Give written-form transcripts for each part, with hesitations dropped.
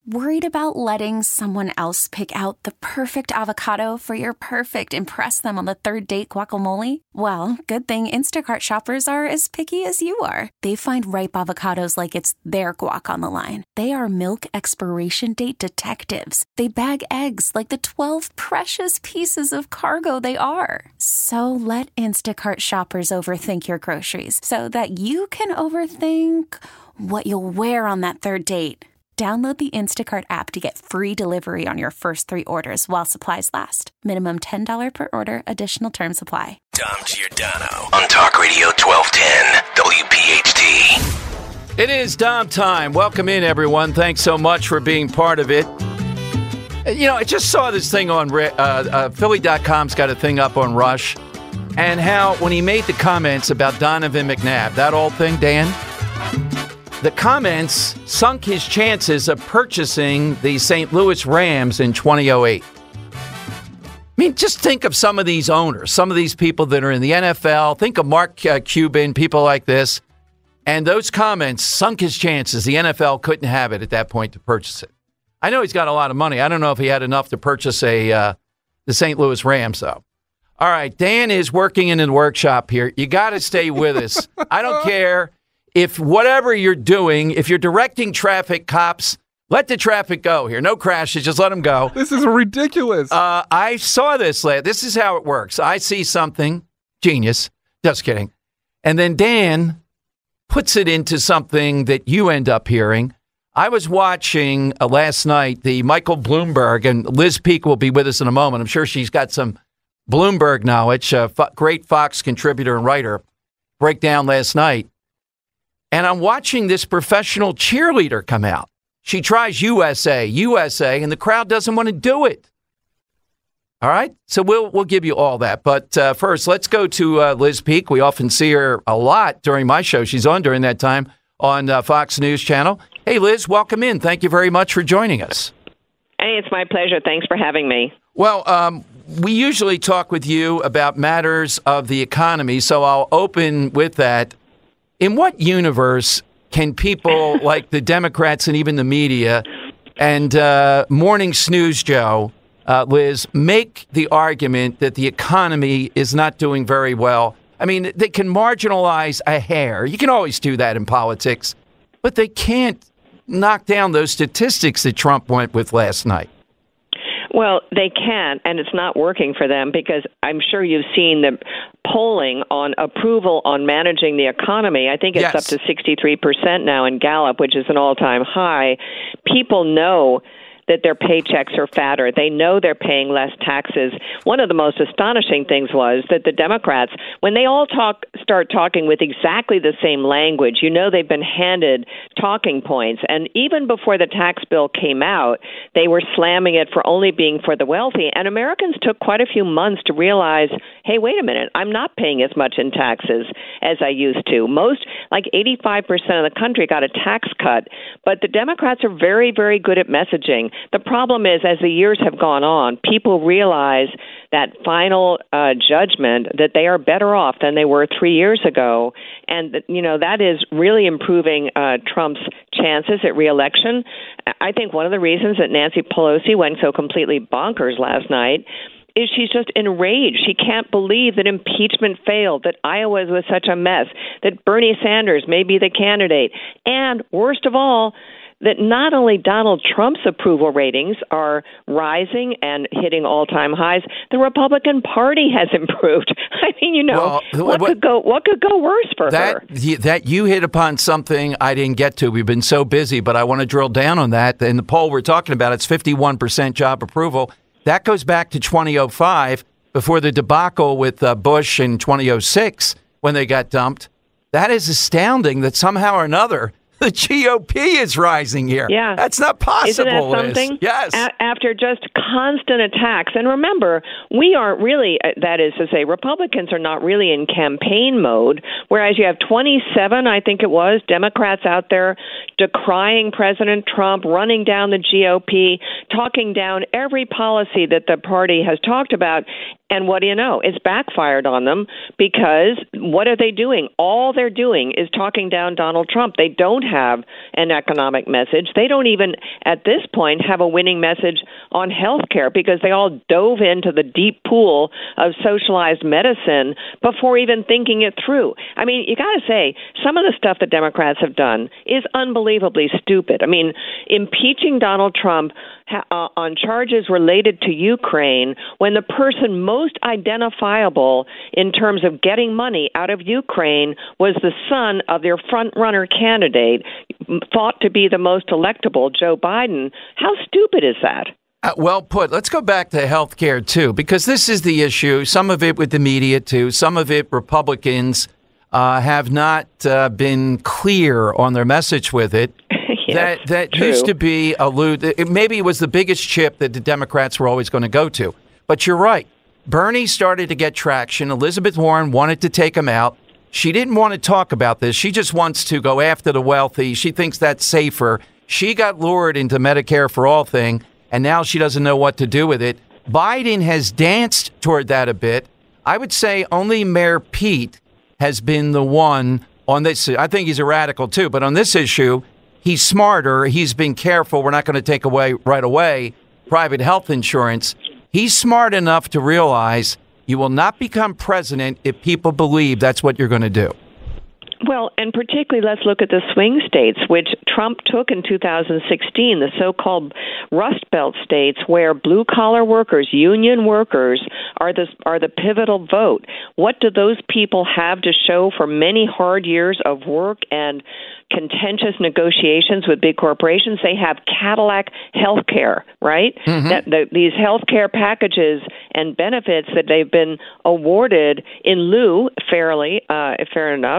Worried about letting someone else pick out the perfect avocado for your perfect impress them on the third date guacamole? Well, good thing Instacart shoppers are as picky as you are. They find ripe avocados like it's their guac on the line. They are milk expiration date detectives. They bag eggs like the 12 precious pieces of cargo they are. So let Instacart shoppers overthink your groceries so that you can overthink what you'll wear on that third date. Download the Instacart app to get free delivery on your first 3 orders while supplies last. Minimum $10 per order. Additional terms apply. Dom Giordano on Talk Radio 1210 WPHT. It is Dom time. Welcome in, everyone. Thanks so much for being part of it. You know, I just saw this thing on Philly.com's got a thing up on Rush, and how when he made the comments about Donovan McNabb, that old thing, Dan, the comments sunk his chances of purchasing the St. Louis Rams in 2008. I mean, just think of some of these owners, some of these people that are in the NFL. Think of Mark Cuban, people like this. And those comments sunk his chances. The NFL couldn't have it at that point to purchase it. I know he's got a lot of money. I don't know if he had enough to purchase the St. Louis Rams, though. All right, Dan is working in the workshop here. You got to stay with us. I don't care. If whatever you're doing, if you're directing traffic, cops, let the traffic go here. No crashes, just let them go. This is ridiculous. I saw this. This is how it works. I see something, genius, just kidding. And then Dan puts it into something that you end up hearing. I was watching last night the Michael Bloomberg, and Liz Peek will be with us in a moment. I'm sure she's got some Bloomberg knowledge, great Fox contributor and writer, breakdown last night. And I'm watching this professional cheerleader come out. She tries USA, and the crowd doesn't want to do it. All right? So we'll give you all that. But first, let's go to Liz Peek. We often see her a lot during my show. She's on during that time on Fox News Channel. Hey, Liz, welcome in. Thank you very much for joining us. Hey, it's my pleasure. Thanks for having me. Well, we usually talk with you about matters of the economy, so I'll open with that. In what universe can people like the Democrats and even the media and Morning Snooze Joe, Liz, make the argument that the economy is not doing very well? I mean, they can marginalize a hair. You can always do that in politics, but they can't knock down those statistics that Trump went with last night. Well, they can, and it's not working for them because I'm sure you've seen the polling on approval on managing the economy. I think it's Yes. up to 63% now in Gallup, which is an all-time high. People know that their paychecks are fatter. They know they're paying less taxes. One of the most astonishing things was that the Democrats, when they all start talking with exactly the same language, you know they've been handed talking points. And even before the tax bill came out, they were slamming it for only being for the wealthy. And Americans took quite a few months to realize, hey, wait a minute, I'm not paying as much in taxes as I used to. Most, like 85% of the country got a tax cut. But the Democrats are very, very good at messaging. The problem is, as the years have gone on, people realize that final judgment that they are better off than they were 3 years ago. And, you know, that is really improving Trump's chances at reelection. I think one of the reasons that Nancy Pelosi went so completely bonkers last night is she's just enraged. She can't believe that impeachment failed, that Iowa was such a mess, that Bernie Sanders may be the candidate. And worst of all, that not only Donald Trump's approval ratings are rising and hitting all-time highs, the Republican Party has improved. I mean, you know, what could go worse for her? That you hit upon something I didn't get to. We've been so busy, but I want to drill down on that. In the poll we're talking about, it's 51% job approval. That goes back to 2005, before the debacle with Bush in 2006 when they got dumped. That is astounding that somehow or another the GOP is rising here. Yeah. That's not possible. Isn't that something? Liz. Yes. After just constant attacks. And remember, we aren't really, that is to say, Republicans are not really in campaign mode, whereas you have 27, I think it was, Democrats out there decrying President Trump, running down the GOP, talking down every policy that the party has talked about. And what do you know? It's backfired on them because what are they doing? All they're doing is talking down Donald Trump. They don't have an economic message. They don't even, at this point, have a winning message on health care because they all dove into the deep pool of socialized medicine before even thinking it through. I mean, you got to say, some of the stuff that Democrats have done is unbelievably stupid. I mean, impeaching Donald Trump on charges related to Ukraine when the person most identifiable in terms of getting money out of Ukraine was the son of their front-runner candidate, thought to be the most electable, Joe Biden. How stupid is that? Well put. Let's go back to health care, too, because this is the issue. Some of it with the media, too. Some of it Republicans have not been clear on their message with it. Yes, that used to be maybe it was the biggest chip that the Democrats were always going to go to. But you're right. Bernie started to get traction. Elizabeth Warren wanted to take him out. She didn't want to talk about this. She just wants to go after the wealthy. She thinks that's safer. She got lured into Medicare for All thing, and now she doesn't know what to do with it. Biden has danced toward that a bit. I would say only Mayor Pete has been the one on this. I think he's a radical, too. But on this issue, he's smarter. He's been careful. We're not going to take away right away private health insurance. He's smart enough to realize you will not become president if people believe that's what you're going to do. Well, and particularly let's look at the swing states, which Trump took in 2016, the so-called Rust Belt states where blue-collar workers, union workers, are the pivotal vote. What do those people have to show for many hard years of work and contentious negotiations with big corporations? They have Cadillac health care, right? Mm-hmm. These health care packages and benefits that they've been awarded in lieu, fair enough,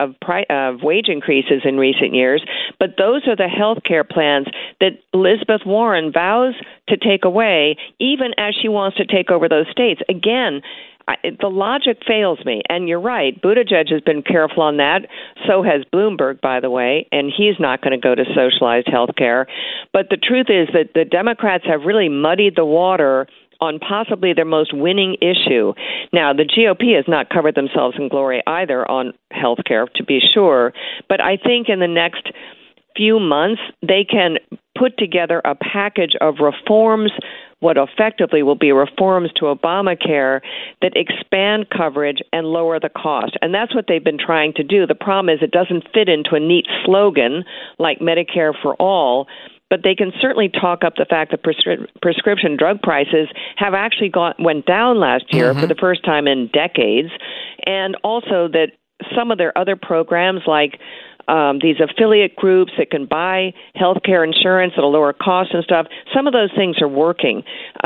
of wage increases in recent years. But those are the health care plans that Elizabeth Warren vows to take away, even as she wants to take over those states. Again, the logic fails me. And you're right. Buttigieg has been careful on that. So has Bloomberg, by the way, and he's not going to go to socialized health care. But the truth is that the Democrats have really muddied the water on possibly their most winning issue. Now, the GOP has not covered themselves in glory either on health care, to be sure. But I think in the next few months, they can put together a package of reforms, what effectively will be reforms to Obamacare that expand coverage and lower the cost. And that's what they've been trying to do. The problem is it doesn't fit into a neat slogan like Medicare for All, but they can certainly talk up the fact that prescription drug prices have actually went down last year for the first time in decades, and also that some of their other programs like these affiliate groups that can buy healthcare insurance at a lower cost and stuff, some of those things are working.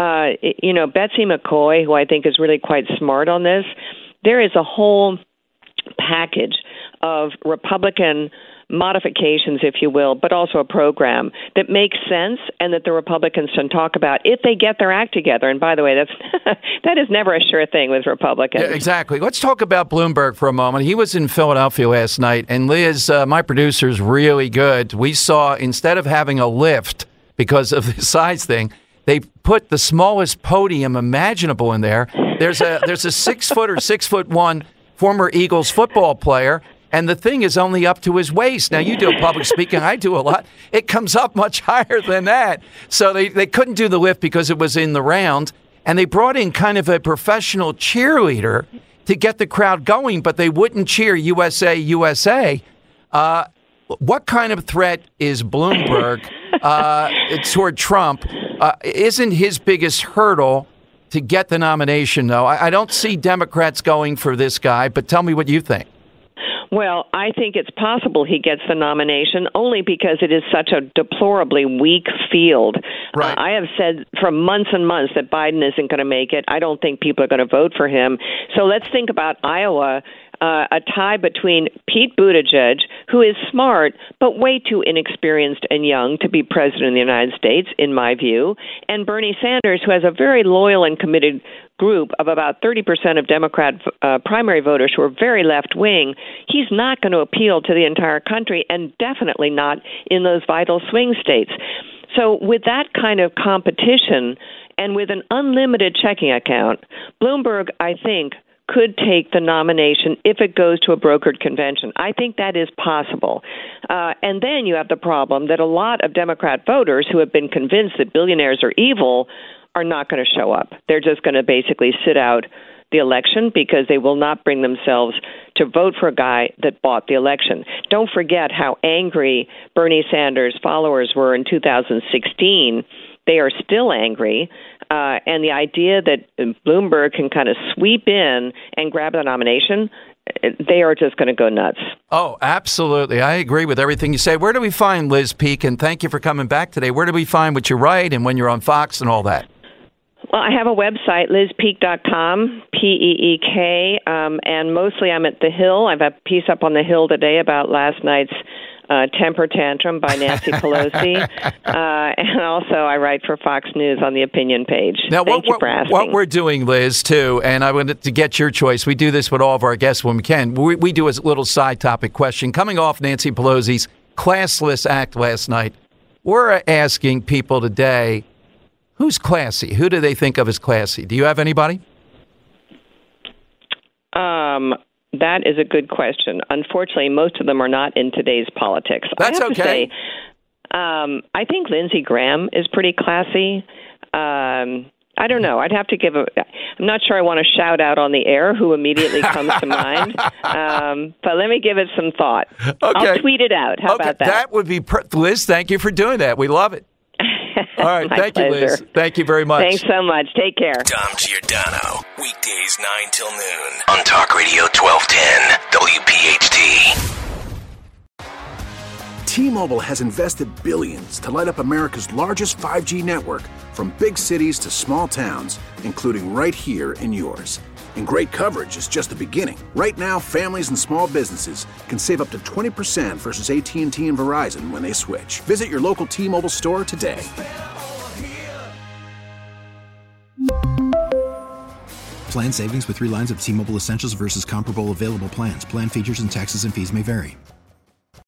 Betsy McCoy, who I think is really quite smart on this, there is a whole package of Republican modifications, if you will, but also a program that makes sense and that the Republicans can talk about if they get their act together. And by the way, that is never a sure thing with Republicans. Yeah, exactly. Let's talk about Bloomberg for a moment. He was in Philadelphia last night, and Liz, my producer, is really good. We saw, instead of having a lift because of the size thing, they put the smallest podium imaginable in there. There's a 6 foot or 6'1" former Eagles football player. And the thing is only up to his waist. Now, you do public speaking. I do a lot. It comes up much higher than that. So they couldn't do the lift because it was in the round. And they brought in kind of a professional cheerleader to get the crowd going, but they wouldn't cheer USA, USA. What kind of threat is Bloomberg toward Trump? Isn't his biggest hurdle to get the nomination, though? I don't see Democrats going for this guy, but tell me what you think. Well, I think it's possible he gets the nomination only because it is such a deplorably weak field. Right. I have said for months and months that Biden isn't going to make it. I don't think people are going to vote for him. So let's think about Iowa, a tie between Pete Buttigieg, who is smart but way too inexperienced and young to be president of the United States, in my view, and Bernie Sanders, who has a very loyal and committed group of about 30% of Democrat primary voters who are very left-wing. He's not going to appeal to the entire country, and definitely not in those vital swing states. So with that kind of competition and with an unlimited checking account, Bloomberg, I think, could take the nomination if it goes to a brokered convention. I think that is possible. And then you have the problem that a lot of Democrat voters who have been convinced that billionaires are evil are not going to show up. They're just going to basically sit out the election because they will not bring themselves to vote for a guy that bought the election. Don't forget how angry Bernie Sanders' followers were in 2016. They are still angry. And the idea that Bloomberg can kind of sweep in and grab the nomination, they are just going to go nuts. Oh, absolutely. I agree with everything you say. Where do we find Liz Peek? And thank you for coming back today. Where do we find what you write and when you're on Fox and all that? Well, I have a website, lizpeek.com, P-E-E-K, and mostly I'm at The Hill. I have a piece up on The Hill today about last night's temper tantrum by Nancy Pelosi. And also I write for Fox News on the opinion page. Now, Thank you for asking. What we're doing, Liz, too, and I wanted to get your choice. We do this with all of our guests when we can. We do a little side topic question. Coming off Nancy Pelosi's classless act last night, we're asking people today, who's classy? Who do they think of as classy? Do you have anybody? That is a good question. Unfortunately, most of them are not in today's politics. That's I have okay. To say, I think Lindsey Graham is pretty classy. I don't know. I'd have to give I'm not sure I want to shout out on the air who immediately comes to mind. But let me give it some thought. Okay. I'll tweet it out. How about that? That would be Liz, thank you for doing that. We love it. All right. Thank you, Liz. Thank you very much. Thanks so much. Take care. Dom Giordano. Weekdays 9 till noon. On Talk Radio 1210. WPHT. T-Mobile has invested billions to light up America's largest 5G network, from big cities to small towns, including right here in yours. And great coverage is just the beginning. Right now, families and small businesses can save up to 20% versus AT&T and Verizon when they switch. Visit your local T-Mobile store today. Plan savings with 3 lines of T-Mobile Essentials versus comparable available plans. Plan features and taxes and fees may vary.